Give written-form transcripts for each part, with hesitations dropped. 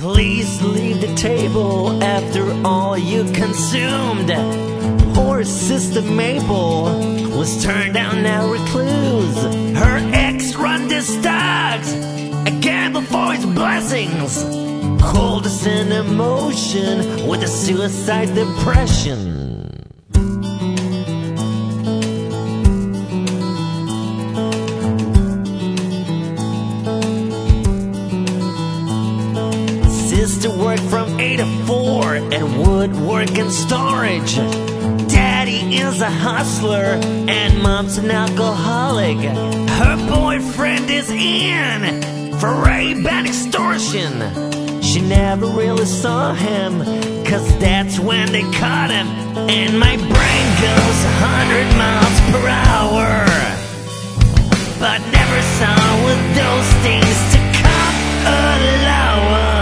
Please leave the table after all you consumed. Poor Sister Mabel was turned down now recluse. Her ex run the stocks again before his blessings. Coldest in emotion with a suicide depression. Sister worked from 8 to 4 at woodwork and storage. Daddy is a hustler and mom's an alcoholic. Her boyfriend is in for Ray-Ban extortion. She never really saw him, cause that's when they caught him. And my brain goes 100 miles per hour, but never saw with those things to come allowance.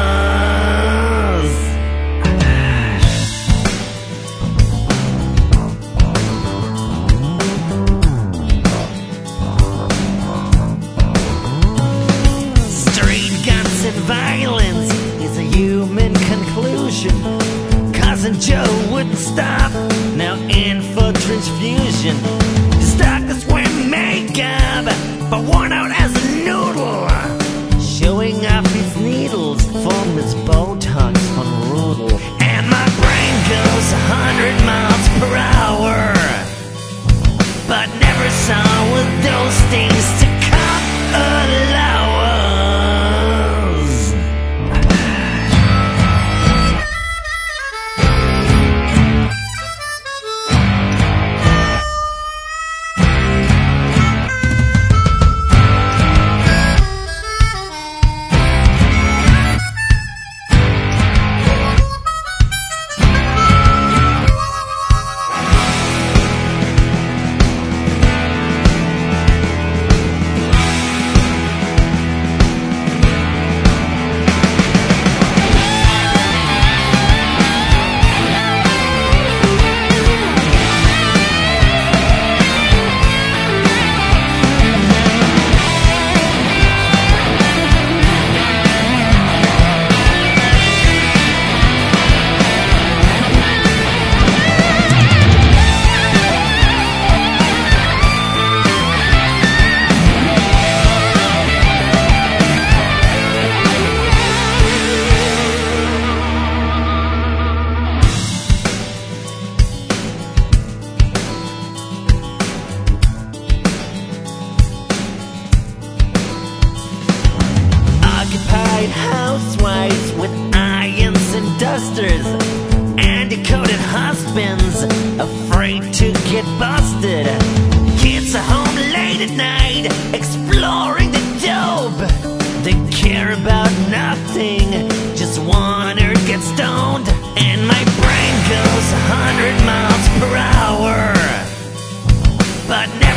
Violence is a human conclusion. Cousin Joe wouldn't stop, now in for transfusion. His doctors wear makeup, but worn out as a noodle, showing off his needles from his Botox on Rudel. And my brain goes 100 miles per hour, but never saw with those things to come allowance. Housewives with irons and dusters, and decoded husbands afraid to get busted. Kids are home late at night exploring the dope. They care about nothing, just wanna get stoned. And my brain goes 100 miles per hour, but now